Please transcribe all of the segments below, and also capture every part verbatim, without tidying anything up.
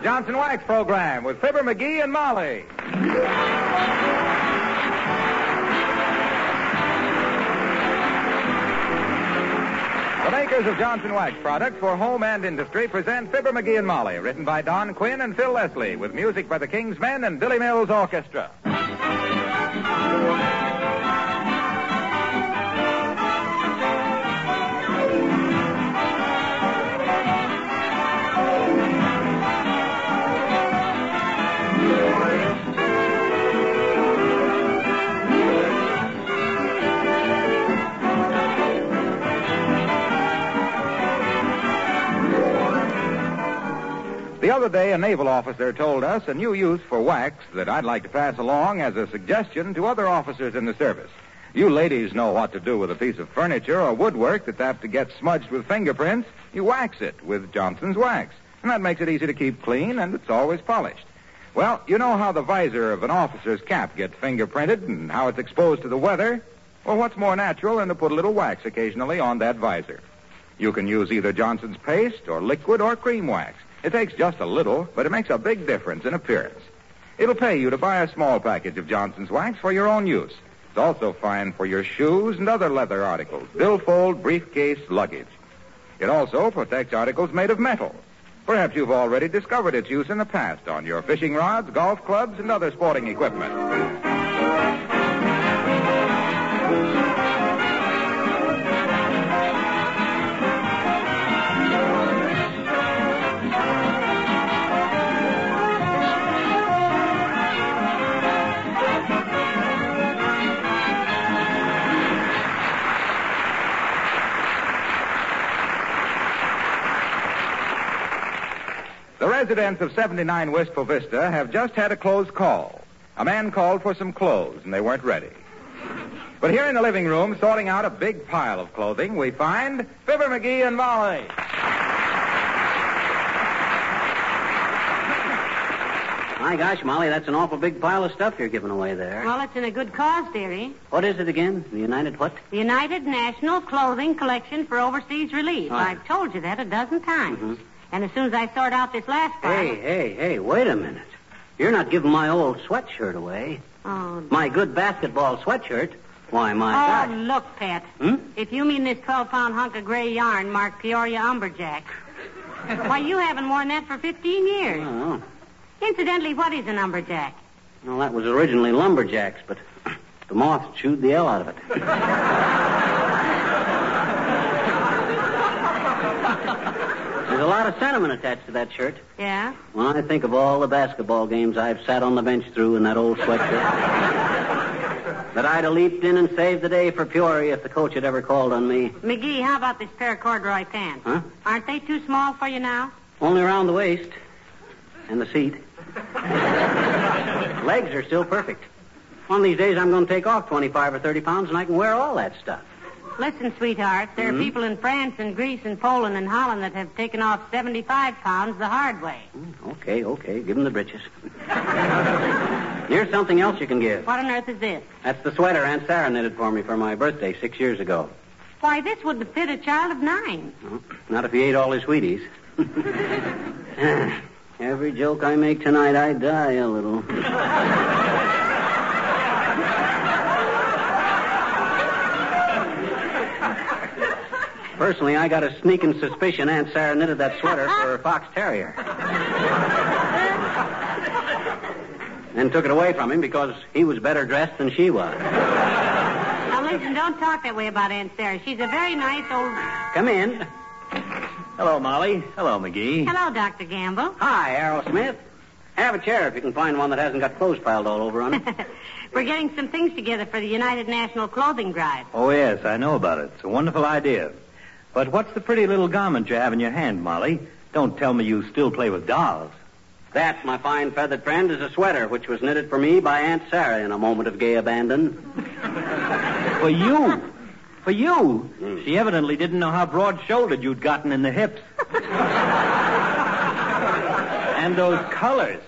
Johnson Wax program with Fibber McGee and Molly. The makers of Johnson Wax products for home and industry present Fibber McGee and Molly, written by Don Quinn and Phil Leslie, with music by the King's Men and Billy Mills Orchestra. The other day, a naval officer told us a new use for wax that I'd like to pass along as a suggestion to other officers in the service. You ladies know what to do with a piece of furniture or woodwork that's apt to get smudged with fingerprints. You wax it with Johnson's Wax, and that makes it easy to keep clean, and it's always polished. Well, you know how the visor of an officer's cap gets fingerprinted and how it's exposed to the weather? Well, what's more natural than to put a little wax occasionally on that visor? You can use either Johnson's paste or liquid or cream wax. It takes just a little, but it makes a big difference in appearance. It'll pay you to buy a small package of Johnson's Wax for your own use. It's also fine for your shoes and other leather articles, billfold, briefcase, luggage. It also protects articles made of metal. Perhaps you've already discovered its use in the past on your fishing rods, golf clubs, and other sporting equipment. The residents of seventy-nine Wistful Vista have just had a close call. A man called for some clothes, and they weren't ready. But here in the living room, sorting out a big pile of clothing, we find Fibber McGee and Molly. My gosh, Molly, that's an awful big pile of stuff you're giving away there. Well, it's in a good cause, dearie. What is it again? The United what? The United National Clothing Collection for Overseas Relief. Oh. I've told you that a dozen times. Mm-hmm. And as soon as I sort out this last pile... Hey, hey, hey, wait a minute. You're not giving my old sweatshirt away. Oh, My good basketball sweatshirt. Why, my Oh, gosh. look, Pet. Hmm? If you mean this twelve-pound hunk of gray yarn marked Peoria Umberjack, why, you haven't worn that for fifteen years. Oh. Incidentally, what is an umberjack? Well, that was originally lumberjacks, but the moth chewed the hell out of it. There's a lot of sentiment attached to that shirt. Yeah? When I think of all the basketball games I've sat on the bench through in that old sweatshirt, that I'd have leaped in and saved the day for Peoria if the coach had ever called on me. McGee, how about this pair of corduroy pants? Huh? Aren't they too small for you now? Only around the waist and the seat. Legs are still perfect. One of these days I'm going to take off twenty-five or thirty pounds and I can wear all that stuff. Listen, sweetheart, there Mm-hmm. are people in France and Greece and Poland and Holland that have taken off seventy-five pounds the hard way. Okay, okay, give them the breeches. Here's something else you can give. What on earth is this? That's the sweater Aunt Sarah knitted for me for my birthday six years ago. Why, this wouldn't fit a child of nine. Well, not if he ate all his Wheaties. Every joke I make tonight, I die a little. Personally, I got a sneaking suspicion Aunt Sarah knitted that sweater for her fox terrier. And took it away from him because he was better dressed than she was. Now, listen, don't talk that way about Aunt Sarah. She's a very nice old... Come in. Hello, Molly. Hello, McGee. Hello, Doctor Gamble. Hi, Aerosmith. Have a chair if you can find one that hasn't got clothes piled all over on it. We're getting some things together for the United National Clothing Drive. Oh, yes, I know about it. It's a wonderful idea. But what's the pretty little garment you have in your hand, Molly? Don't tell me you still play with dolls. That, my fine feathered friend, is a sweater which was knitted for me by Aunt Sarah in a moment of gay abandon. For you? For you? Mm. She evidently didn't know how broad-shouldered you'd gotten in the hips. And those colors.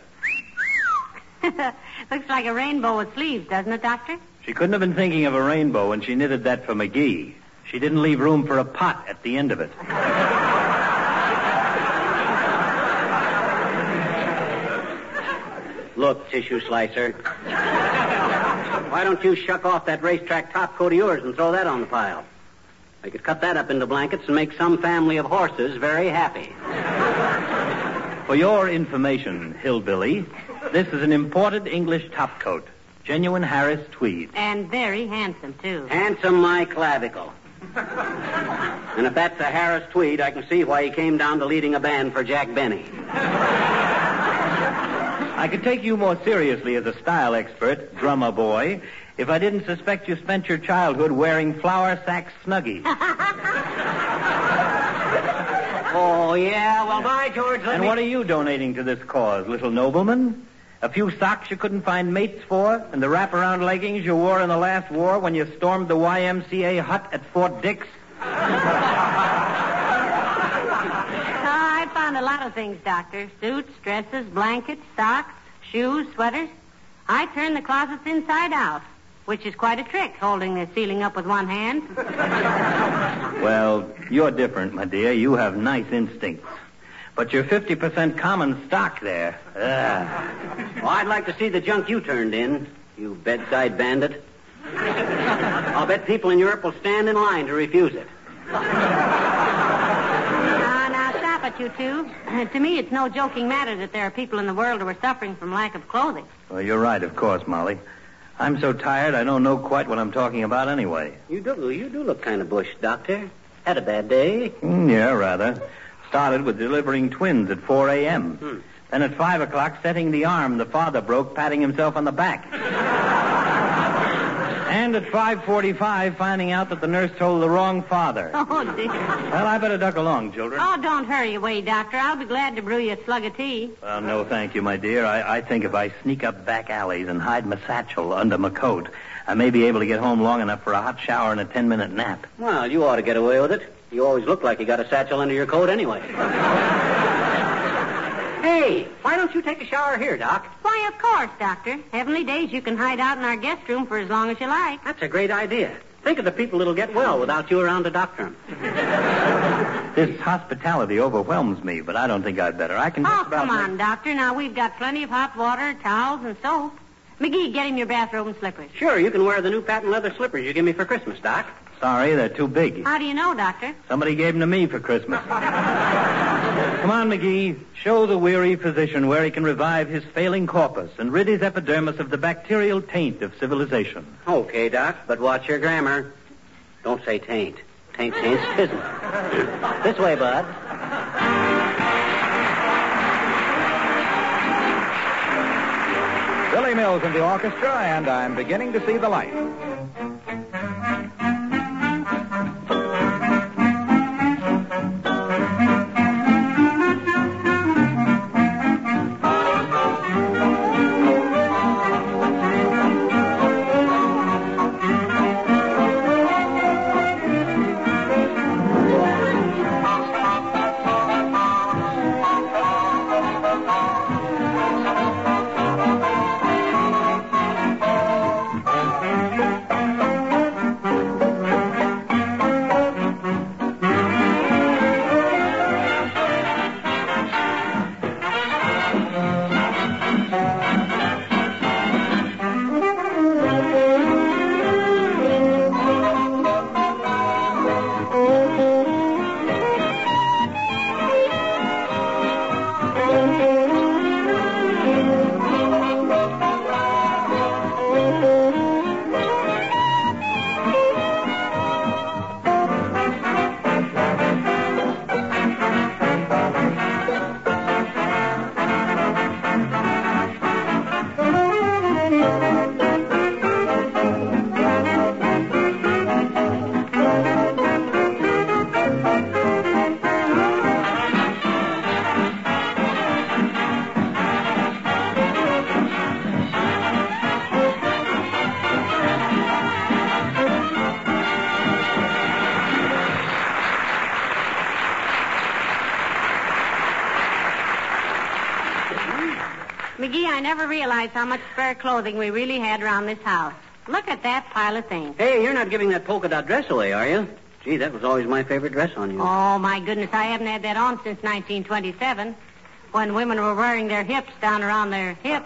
Looks like a rainbow with sleeves, doesn't it, Doctor? She couldn't have been thinking of a rainbow when she knitted that for McGee. She didn't leave room for a pot at the end of it. Look, tissue slicer. Why don't you shuck off that racetrack top coat of yours and throw that on the pile? I could cut that up into blankets and make some family of horses very happy. For your information, hillbilly, this is an imported English topcoat. Genuine Harris tweed. And very handsome, too. Handsome my clavicle. And if that's a Harris tweed, I can see why he came down to leading a band for Jack Benny. I could take you more seriously as a style expert, drummer boy, if I didn't suspect you spent your childhood wearing flour sack snuggies. Oh, yeah? Well, by George, let And me... what are you donating to this cause, little nobleman? A few socks you couldn't find mates for, and the wraparound leggings you wore in the last war when you stormed the Y M C A hut at Fort Dix? I found a lot of things, Doctor. Suits, dresses, blankets, socks, shoes, sweaters. I turned the closets inside out, which is quite a trick, holding the ceiling up with one hand. Well, you're different, my dear. You have nice instincts. But you're fifty percent common stock there. Ugh. Well, I'd like to see the junk you turned in, you bedside bandit. I'll bet people in Europe will stand in line to refuse it. Now, now, stop it, you two. To me, it's no joking matter that there are people in the world who are suffering from lack of clothing. Well, you're right, of course, Molly. I'm so tired I don't know quite what I'm talking about anyway. You do, you do look kind of bushed, Doctor. Had a bad day? Mm, yeah, rather. Started with delivering twins at four a.m. Hmm. Then at five o'clock, setting the arm the father broke, patting himself on the back. And at five forty-five, finding out that the nurse told the wrong father. Oh, dear. Well, I better duck along, children. Oh, don't hurry away, Doctor. I'll be glad to brew you a slug of tea. Well, no, thank you, my dear. I, I think if I sneak up back alleys and hide my satchel under my coat, I may be able to get home long enough for a hot shower and a ten-minute nap. Well, you ought to get away with it. You always look like you got a satchel under your coat anyway. Hey, why don't you take a shower here, Doc? Why, of course, Doctor. Heavenly days, you can hide out in our guest room for as long as you like. That's a great idea. Think of the people that'll get well without you around to doctor them. This hospitality overwhelms me, but I don't think I'd better. I can just Oh, about come make- on, Doctor. Now, we've got plenty of hot water, towels, and soap. McGee, get him your bathrobe and slippers. Sure, you can wear the new patent leather slippers you give me for Christmas, Doc. Sorry, they're too big. How do you know, Doctor? Somebody gave them to me for Christmas. Come on, McGee. Show the weary physician where he can revive his failing corpus and rid his epidermis of the bacterial taint of civilization. Okay, Doc, but watch your grammar. Don't say taint. Taint, taint, schism. This way, bud. Billy Mills in the orchestra, and I'm beginning to see the light. McGee, I never realized how much spare clothing we really had around this house. Look at that pile of things. Hey, you're not giving that polka dot dress away, are you? Gee, that was always my favorite dress on you. Oh, my goodness, I haven't had that on since nineteen twenty-seven. when women were wearing their hips down around their hips.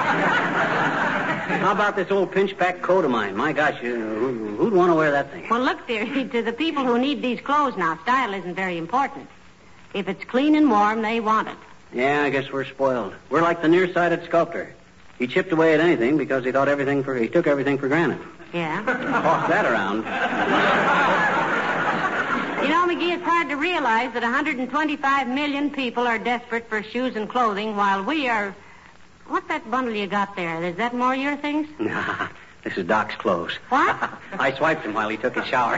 How about this old pinch-back coat of mine? My gosh, you, who, who'd want to wear that thing? Well, look, dearie, to the people who need these clothes now, style isn't very important. If it's clean and warm, they want it. Yeah, I guess we're spoiled. We're like the nearsighted sculptor. He chipped away at anything because he thought everything for he took everything for granted. Yeah? Toss that around. You know, McGee, it's hard to realize that one hundred twenty-five million people are desperate for shoes and clothing while we are... What's that bundle you got there? Is that more your things? Nah, this is Doc's clothes. What? I swiped him while he took his shower.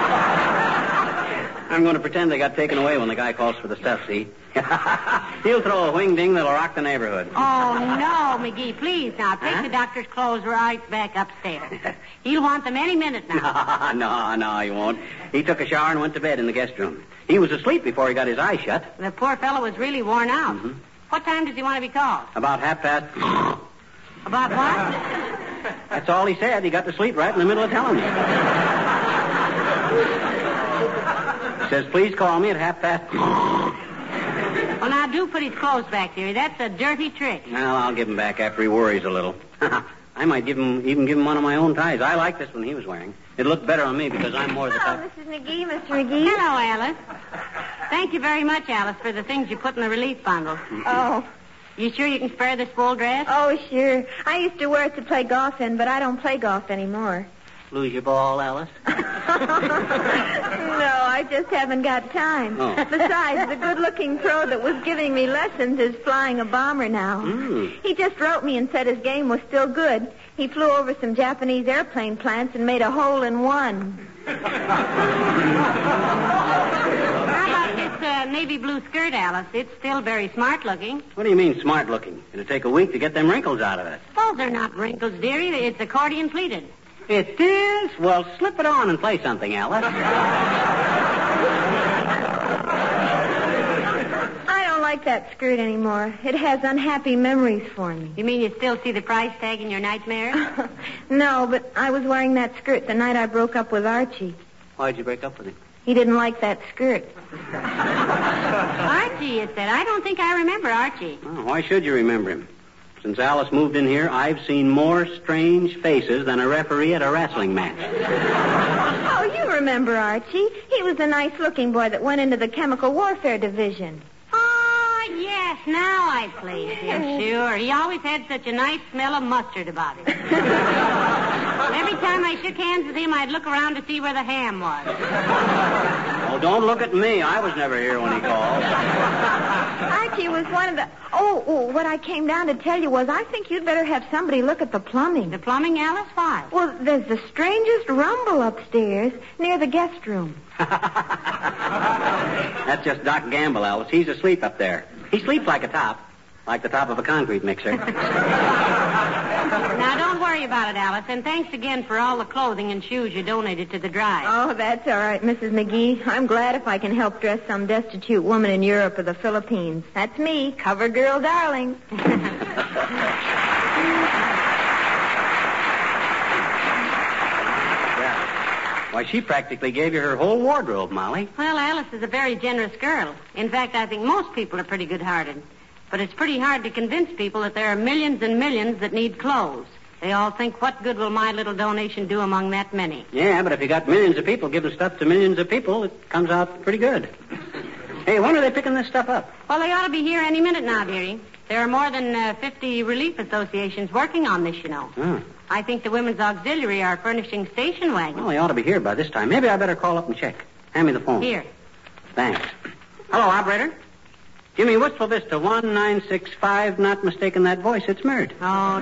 I'm going to pretend they got taken away when the guy calls for the stuff, see? He'll throw a wing-ding that'll rock the neighborhood. Oh, no, McGee, please now. Take Huh? the doctor's clothes right back upstairs. He'll want them any minute now. no, no, he won't. He took a shower and went to bed in the guest room. He was asleep before he got his eyes shut. The poor fellow was really worn out. Mm-hmm. What time does he want to be called? About half past... About what? That's all he said. He got to sleep right in the middle of telling me. He says, please call me at half past... Well, now, do put his clothes back, dearie. That's a dirty trick. Well, I'll give him back after he worries a little. I might give him, even give him one of my own ties. I like this one he was wearing. It looked better on me because I'm more the Hello, type... Missus McGee, Mister McGee. Hello, Alice. Thank you very much, Alice, for the things you put in the relief bundle. Oh. You sure you can spare this full dress? Oh, sure. I used to wear it to play golf in, but I don't play golf anymore. Lose your ball, Alice? No, I just haven't got time. Oh. Besides, the good-looking pro that was giving me lessons is flying a bomber now. Mm. He just wrote me and said his game was still good. He flew over some Japanese airplane plants and made a hole in one. How about this uh, navy blue skirt, Alice? It's still very smart looking. What do you mean smart looking? It'll take a week to get them wrinkles out of it. Those are not wrinkles, dearie. It's accordion pleated. It is? Well, slip it on and play something, Alice. I don't like that skirt anymore. It has unhappy memories for me. You mean you still see the price tag in your nightmare? No, but I was wearing that skirt the night I broke up with Archie. Why'd you break up with him? He didn't like that skirt. Archie, it said. I don't think I remember Archie. Oh, why should you remember him? Since Alice moved in here, I've seen more strange faces than a referee at a wrestling match. Oh, you remember Archie. He was the nice-looking boy that went into the chemical warfare division. Oh, yes, now I place him. Sure. He always had such a nice smell of mustard about him. Every time I shook hands with him, I'd look around to see where the ham was. Oh, don't look at me. I was never here when he called. Archie was one of the... Oh, oh, what I came down to tell you was I think you'd better have somebody look at the plumbing. The plumbing, Alice? Why? Well, there's the strangest rumble upstairs near the guest room. That's just Doc Gamble, Alice. He's asleep up there. He sleeps like a top, like the top of a concrete mixer. Now, don't worry about it, Alice, and thanks again for all the clothing and shoes you donated to the drive. Oh, that's all right, Missus McGee. I'm glad if I can help dress some destitute woman in Europe or the Philippines. That's me, cover girl darling. Why, she practically gave you her whole wardrobe, Molly. Well, Alice is a very generous girl. In fact, I think most people are pretty good-hearted. But it's pretty hard to convince people that there are millions and millions that need clothes. They all think, what good will my little donation do among that many? Yeah, but if you got millions of people giving stuff to millions of people, it comes out pretty good. Hey, when are they picking this stuff up? Well, they ought to be here any minute now, dearie. There are more than uh, fifty relief associations working on this, you know. Oh. I think the Women's Auxiliary are furnishing station wagons. Well, they ought to be here by this time. Maybe I better call up and check. Hand me the phone. Here. Thanks. Hello, operator. Jimmy Wistful Vista, one nine six five. Not mistaken that voice. It's Mert. Oh,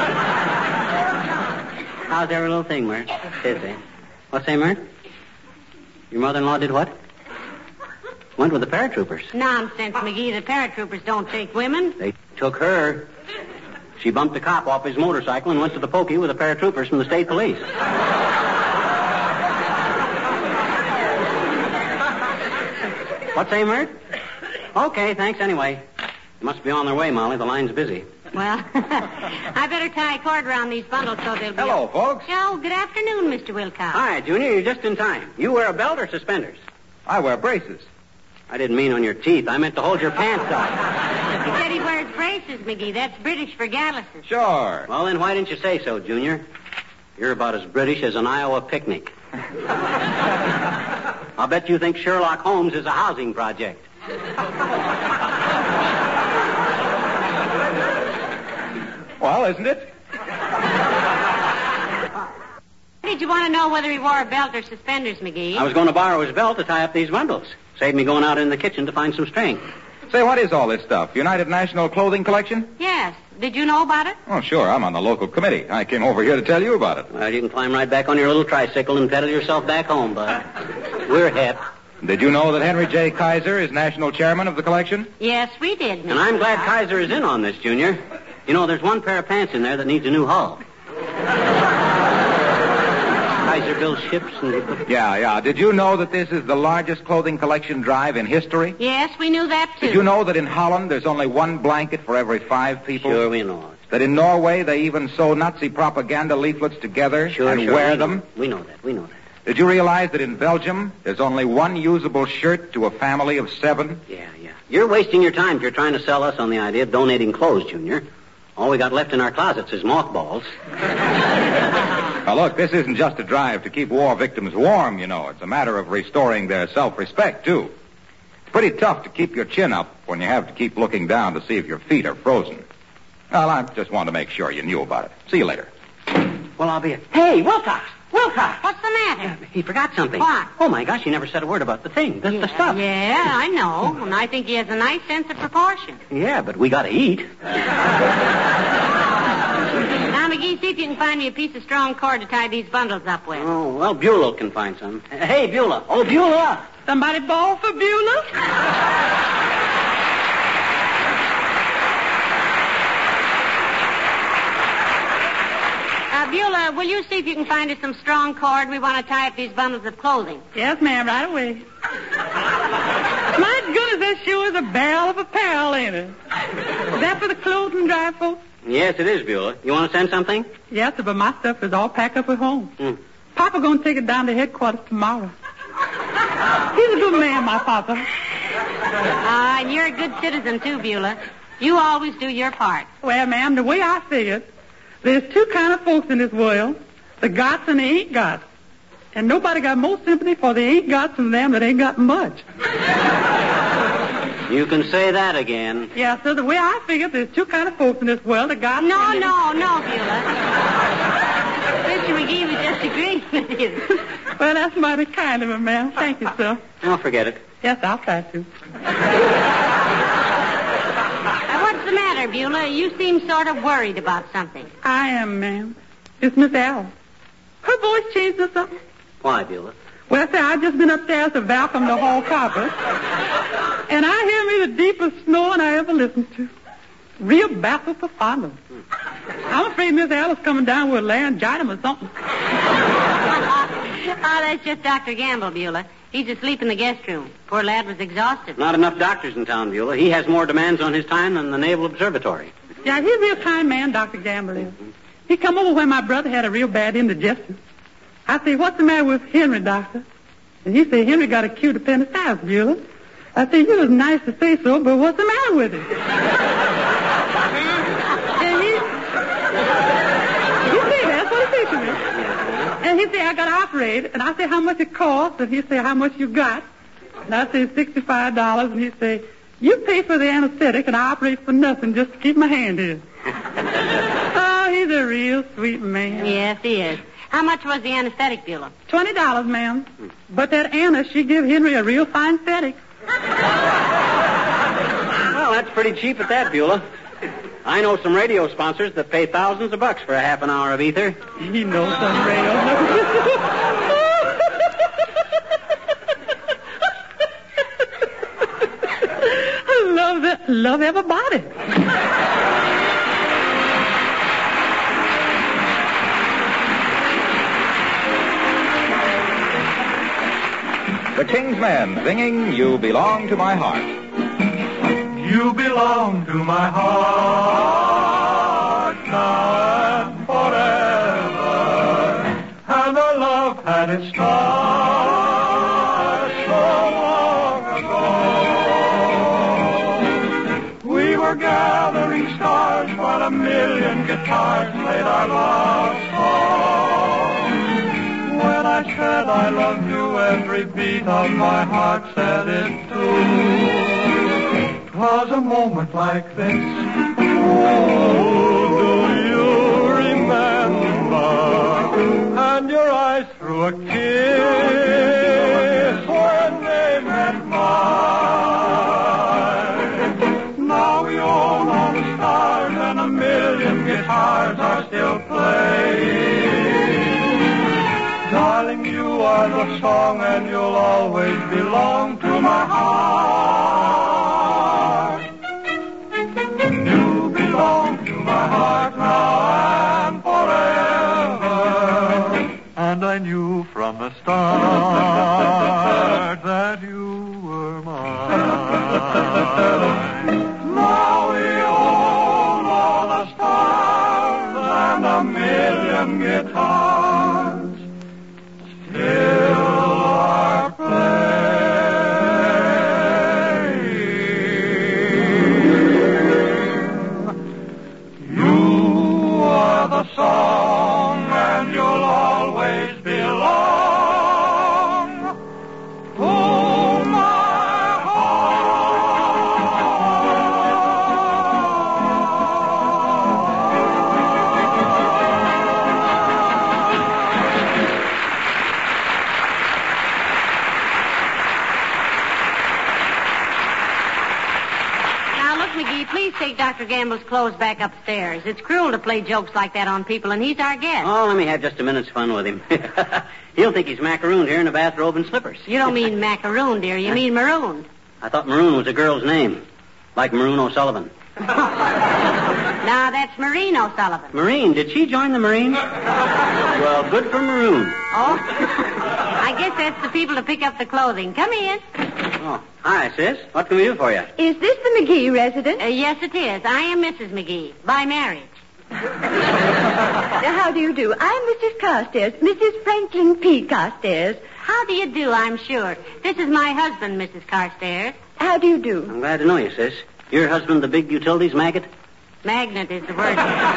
How's every little thing, Mert? Tis, eh? What's that, Mert? Your mother-in-law did what? Went with the paratroopers. nonsense, McGee. The paratroopers don't take women. They took her. She bumped a cop off his motorcycle and went to the pokey with the paratroopers from the state police. What's that, Mert? Okay, thanks anyway. They must be on their way, Molly. The line's busy. Well, I better tie a cord around these bundles so they'll be... Hello, folks. Oh, good afternoon, Mister Wilcox. Hi, Junior. You're just in time. You wear a belt or suspenders? I wear braces. I didn't mean on your teeth. I meant to hold your pants up. He said he wears braces, McGee. That's British for galluses. Sure. Well, then why didn't you say so, Junior? You're about as British as an Iowa picnic. I'll bet you think Sherlock Holmes is a housing project. Well, isn't it? Did you want to know whether he wore a belt or suspenders, McGee? I was going to borrow his belt to tie up these bundles. Save me going out in the kitchen to find some strength. Say, what is all this stuff? United National Clothing Collection? Yes. Did you know about it? Oh, sure. I'm on the local committee. I came over here to tell you about it. Well, you can climb right back on your little tricycle and pedal yourself back home, bud. We're hip. Did you know that Henry J. Kaiser is national chairman of the collection? Yes, we did, Mister And I'm glad Kaiser is in on this, Junior. You know, there's one pair of pants in there that needs a new hull. Kaiser builds ships and... Yeah, yeah. Did you know that this is the largest clothing collection drive in history? Yes, we knew that, too. Did you know that in Holland there's only one blanket for every five people? Sure, we know it. That in Norway they even sew Nazi propaganda leaflets together Sure, and sure, wear we know. them? We know that, we know that. Did you realize that in Belgium there's only one usable shirt to a family of seven? Yeah, yeah. You're wasting your time if you're trying to sell us on the idea of donating clothes, Junior. All we got left in our closets is mothballs. Now, look, this isn't just a drive to keep war victims warm, you know. It's a matter of restoring their self-respect, too. It's pretty tough to keep your chin up when you have to keep looking down to see if your feet are frozen. Well, I just wanted to make sure you knew about it. See you later. Well, I'll be... Hey, Wilcox! Wilcox! What's the matter? He forgot something. What? Oh, my gosh, he never said a word about the thing. That's yeah, the stuff. Yeah, I know. And I think he has a nice sense of proportion. Yeah, but we got to eat. Now, McGee, see if you can find me a piece of strong cord to tie these bundles up with. Oh, well, Beulah can find some. Hey, Beulah. Oh, Beulah. Somebody bawl for Beulah? Uh, Beulah, will you see if you can find us some strong cord? We want to tie up these bundles of clothing. Yes, ma'am, right away. My goodness, that sure is a barrel of apparel, ain't it? Is that for the clothing drive, folks? Yes, it is, Beulah. You want to send something? Yes, sir, but my stuff is all packed up at home. Hmm. Papa gonna take it down to headquarters tomorrow. He's a good man, my papa. Ah, and you're a good citizen, too, Beulah. You always do your part. Well, ma'am, the way I see it, there's two kind of folks in this world, the gots and the ain't gots. And nobody got more sympathy for the ain't gots than them that ain't got much. You can say that again. Yeah, so the way I figure, there's two kind of folks in this world, the gots No, and the... no, no, Beulah. Mister McGee was just agreeing with you. Well, that's mighty kind of him, ma'am. Thank you, sir. Oh, forget it. Yes, I'll try to. Uh, what's the matter, Beulah? You seem sort of worried about something. I am, ma'am. It's Miss Alice. Her voice changed or something. Why, Beulah? Well, say, I've just been upstairs to vacuum the hall carpet, and I hear me the deepest snoring I ever listened to. Real baffled for fondness. I'm afraid Miss Alice coming down with laryngitis or something. Oh, that's just Doctor Gamble, Beulah. He's asleep in the guest room. Poor lad was exhausted. Not enough doctors in town, Beulah. He has more demands on his time than the Naval Observatory. Yeah, he's a real kind man, Doctor Gamble is. He come over when my brother had a real bad indigestion. I say, what's the matter with Henry, Doctor? And he said, Henry got acute appendicitis, Beulah. I said, you was nice to say so, but what's the matter with him? And he... You see, that's what he said to me. And he said, I got to operate. And I said, how much it costs? And he said, how much you got? And I said, sixty-five dollars. And he said, you pay for the anesthetic, and I operate for nothing just to keep my hand in. Oh, he's a real sweet man. Yes, he is. How much was the anesthetic, Beulah? Twenty dollars, ma'am. But that Anna, she give Henry a real fine anesthetic. Well, that's pretty cheap at that, Beulah. I know some radio sponsors that pay thousands of bucks for a half an hour of ether. He knows some radio. I love that. Love everybody. The King's Men singing You Belong to My Heart. You belong to my heart now and forever. And our love had its start so long ago. gathering stars while a million guitars played our love song. When I said I love you, every beat of my heart said it too. 'Twas a moment like this. Oh, do you remember? And your eyes threw a kiss when they met mine. Now we own all the stars and a million guitars are still playing. Darling, you are the song and you'll always belong to my heart. You belong to my heart now and forever. And I knew from the start that you were mine. Now we own all the stars and a million guitars still are playing. You are the song and you'll always belong to my Now, look, McGee, please take Doctor Gamble's clothes back upstairs. It's cruel to play jokes like that on people, and he's our guest. Oh, let me have just a minute's fun with him. He'll think he's macarooned here in a bathrobe and slippers. You don't mean macaroon, dear. You mean marooned. I thought Maroon was a girl's name, like Maroon O'Sullivan. Now, that's Maureen O'Sullivan. Marine, did she join the Marines? Well, good for Maroon. Oh, I guess that's the people to pick up the clothing. Come in. Oh, hi, sis. What can we do for you? Is this the McGee residence? Uh, yes, it is. I am Missus McGee, by marriage. How do you do? I'm Missus Carstairs, Missus Franklin P. Carstairs. How do you do, I'm sure. This is my husband, Missus Carstairs. How do you do? I'm glad to know you, sis. Your husband, the big utilities maggot? Magnet is the word.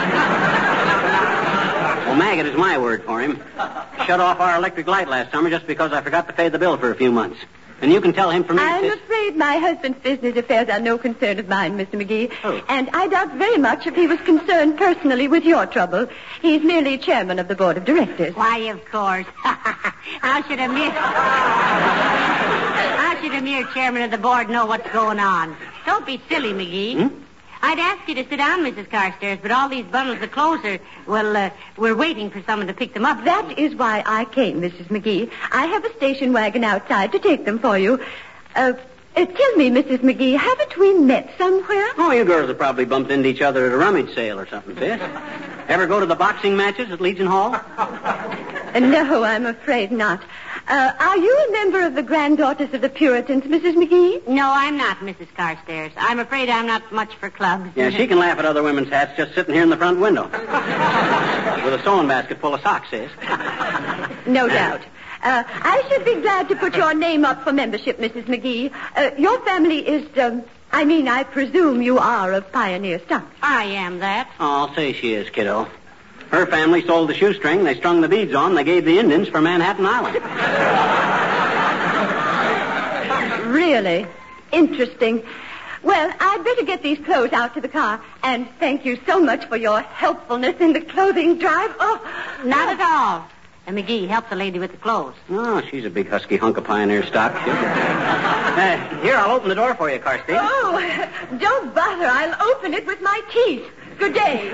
Well, maggot is my word for him. Shut off our electric light last summer just because I forgot to pay the bill for a few months. And you can tell him from me, I'm sis. afraid my husband's business affairs are no concern of mine, Mister McGee. Oh. And I doubt very much if he was concerned personally with your trouble. He's merely chairman of the board of directors. Why, of course. How should a mere... How should a mere chairman of the board know what's going on? Don't be silly, McGee. Hmm? I'd ask you to sit down, Missus Carstairs, but all these bundles of clothes are, well, uh, we're waiting for someone to pick them up. That is why I came, Missus McGee. I have a station wagon outside to take them for you. Uh, uh, tell me, Missus McGee, haven't we met somewhere? Oh, you girls have probably bumped into each other at a rummage sale or something, sis. Ever go to the boxing matches at Legion Hall? Uh, no, I'm afraid not. Uh, are you a member of the Granddaughters of the Puritans, Missus McGee? No, I'm not, Missus Carstairs. I'm afraid I'm not much for clubs. Yeah, she can laugh at other women's hats just sitting here in the front window. With a sewing basket full of socks, sis. No doubt. Uh, I should be glad to put your name up for membership, Missus McGee. Uh, your family is, um, I mean, I presume you are of pioneer stock. I am that. Oh, I'll say she is, kiddo. Her family sold the shoestring they strung the beads on. They gave the Indians for Manhattan Island. Really? Interesting. Well, I'd better get these clothes out to the car. And thank you so much for your helpfulness in the clothing drive. Oh, Not at all. And McGee, help the lady with the clothes. Oh, she's a big husky hunk of pioneer stock. uh, here, I'll open the door for you, Carstairs. Oh, don't bother. I'll open it with my teeth. Good day.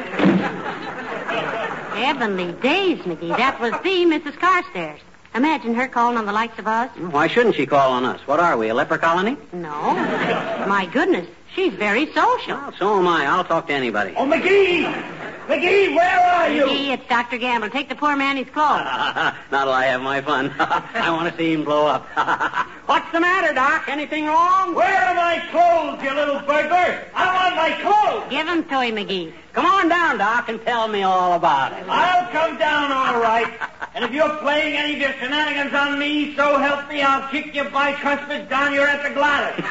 Heavenly days, McGee. That was the Missus Carstairs. Imagine her calling on the likes of us. Why shouldn't she call on us? What are we, a leper colony? No. My goodness, she's very social. Well, so am I. I'll talk to anybody. Oh, McGee! McGee, where are you? McGee, it's Doctor Gamble. Take the poor man his clothes. Now that I have my fun. I want to see him blow up. What's the matter, Doc? Anything wrong? Where are my clothes, you little burglar? I want my clothes. Give him to him, McGee. Come on down, Doc, and tell me all about it. I'll come down all right. And if you're playing any of your shenanigans on me, so help me, I'll kick your bicuspid down your epiglottis.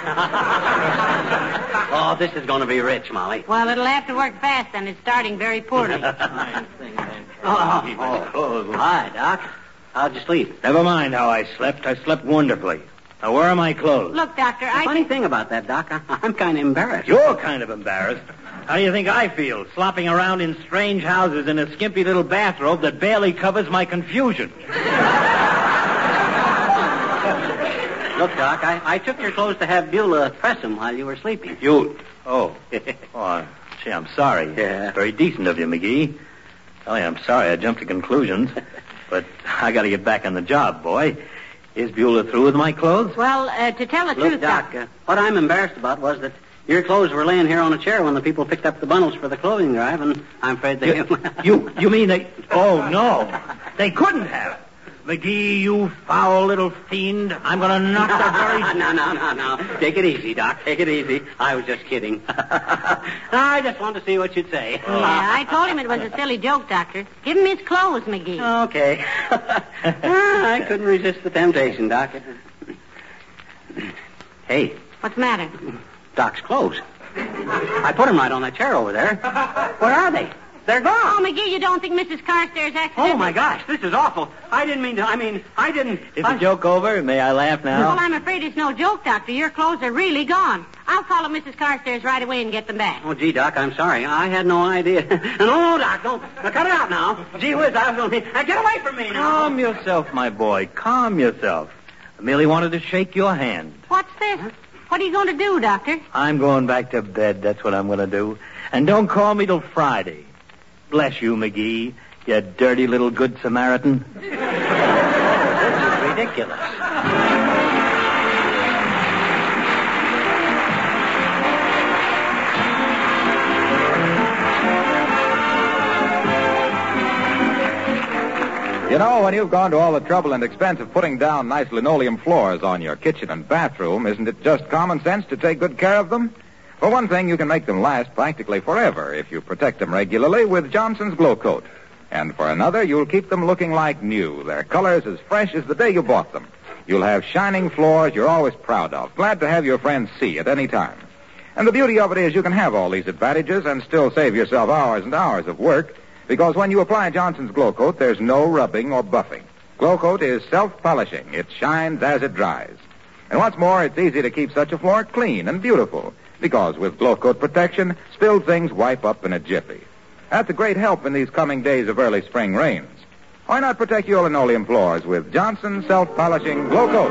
Oh, this is going to be rich, Molly. Well, it'll have to work fast, and it's starting very poorly. oh, oh, oh, hi, Doc. How'd you sleep? Never mind how I slept. I slept wonderfully. Now, where are my clothes? Look, Doctor, The I funny think... thing about that, Doc, I, I'm kind of embarrassed. You're kind of embarrassed. How do you think I feel, slopping around in strange houses in a skimpy little bathrobe that barely covers my confusion? Look, Doc, I, I took your clothes to have Beulah press them while you were sleeping. You... Oh. oh, gee, I'm sorry. Yeah. Very decent of you, McGee. Oh, yeah, I'm sorry I jumped to conclusions. But I got to get back on the job, boy. Is Beulah through with my clothes? Well, uh, to tell the Look, truth, Doc, uh, what I'm embarrassed about was that your clothes were laying here on a chair when the people picked up the bundles for the clothing drive, and I'm afraid they... You, you, you mean they... Oh, no. They couldn't have. McGee, you foul little fiend. I'm going to knock the very... no, no, no, no. Take it easy, Doc. Take it easy. I was just kidding. I just wanted to see what you'd say. Yeah, I told him it was a silly joke, Doctor. Give him his clothes, McGee. Okay. I couldn't resist the temptation, Doc. Hey. What's the matter? Doc's clothes. I put them right on that chair over there. Where are they? They're gone. Oh, McGee, you don't think Missus Carstairs accidentally... Oh, my gosh, this is awful. I didn't mean to, I mean, I didn't... Is I... the joke over? May I laugh now? Well, I'm afraid it's no joke, Doctor. Your clothes are really gone. I'll call up Missus Carstairs right away and get them back. Oh, gee, Doc, I'm sorry. I had no idea. no, no, Doc, don't. Now, cut it out now. Gee whiz, I was going to... Now, get away from me now. Calm yourself, my boy. Calm yourself. I merely wanted to shake your hand. What's this? What are you going to do, Doctor? I'm going back to bed. That's what I'm going to do. And don't call me till Friday. Bless you, McGee, you dirty little good Samaritan. This is ridiculous. You know, when you've gone to all the trouble and expense of putting down nice linoleum floors on your kitchen and bathroom, isn't it just common sense to take good care of them? For one thing, you can make them last practically forever if you protect them regularly with Johnson's Glow Coat. And for another, you'll keep them looking like new, their colors as fresh as the day you bought them. You'll have shining floors you're always proud of, glad to have your friends see at any time. And the beauty of it is you can have all these advantages and still save yourself hours and hours of work, because when you apply Johnson's Glow Coat, there's no rubbing or buffing. Glow Coat is self-polishing. It shines as it dries. And what's more, it's easy to keep such a floor clean and beautiful, because with Glow Coat protection, spilled things wipe up in a jiffy. That's a great help in these coming days of early spring rains. Why not protect your linoleum floors with Johnson Self-Polishing Glow Coat?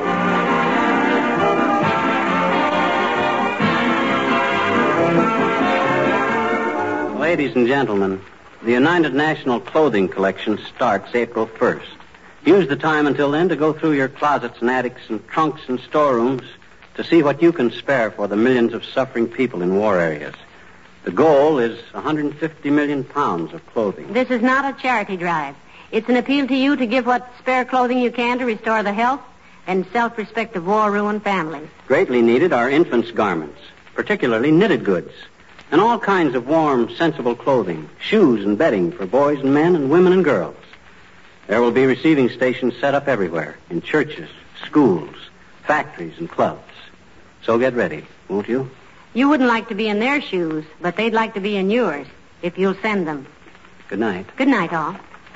Ladies and gentlemen, the United National Clothing Collection starts April first. Use the time until then to go through your closets and attics and trunks and storerooms to see what you can spare for the millions of suffering people in war areas. The goal is one hundred fifty million pounds of clothing. This is not a charity drive. It's an appeal to you to give what spare clothing you can to restore the health and self-respect of war-ruined families. Greatly needed are infants' garments, particularly knitted goods, and all kinds of warm, sensible clothing, shoes and bedding for boys and men and women and girls. There will be receiving stations set up everywhere, in churches, schools, factories, and clubs. So get ready, won't you? You wouldn't like to be in their shoes, but they'd like to be in yours, if you'll send them. Good night. Good night, all.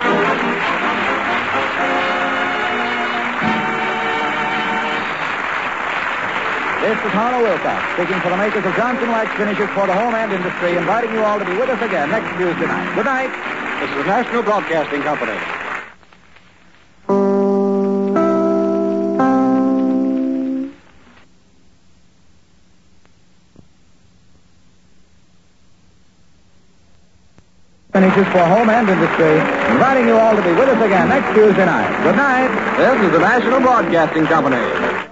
This is Harlow Wilcox, speaking for the makers of Johnson Wax Finishes for the home and industry, inviting you all to be with us again next Tuesday night. Good night. This is the National Broadcasting Company. Finishes for home and industry, inviting you all to be with us again next Tuesday night. Good night. This is the National Broadcasting Company.